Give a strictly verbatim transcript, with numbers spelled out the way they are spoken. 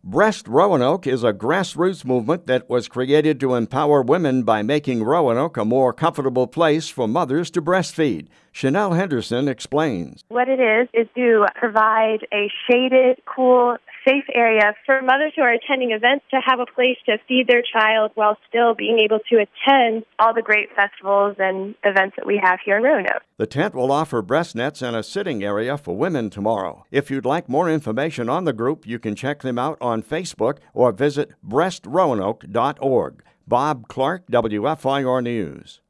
Breast Roanoke is a grassroots movement that was created to empower women by making Roanoke a more comfortable place for mothers to breastfeed. Chanel Henderson explains. What it is is to provide a shaded, cool, safe area for mothers who are attending events to have a place to feed their child while still being able to attend all the great festivals and events that we have here in Roanoke. The tent will offer breast nets and a sitting area for women tomorrow. If you'd like more information on the group, you can check them out on Facebook or visit breast roanoke dot org. Bob Clark, W F I R News.